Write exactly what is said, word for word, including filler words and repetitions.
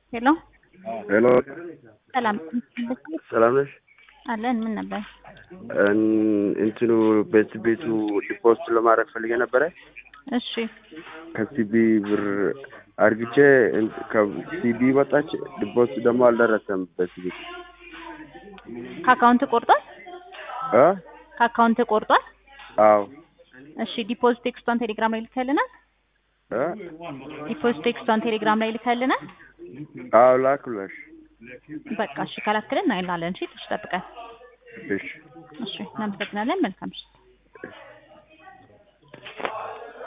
Hello. Hello. ሰላም ሰላም ነሽ? አለን ምን ነበር? እንትኑ ቤት ቤቱ ዲፖዚት ለማድረግ ፈልጌ ነበረ። እሺ ከሲቢ ብር አርግቼ ከሲቢ ወጣች ዲፖዚት ደግሞ አልደረሰም። በሲቢ ከአካውንት ቆርጧል? አ ከአካውንት ቆርጧል? አዎ። እሺ ዲፖዚት ቴክስቷን ቴሌግራም ላይ ልከልናል? አ ዲፖዚት ቴክስቷን ቴሌግራም ላይ ልከልናል? አዎ ላክልሽ። በቃ እሺ ካላክልን እናይላለን። እሺ ትጠብቀን። እሺ እሺ እናመሰግናለን። መልካም እሺ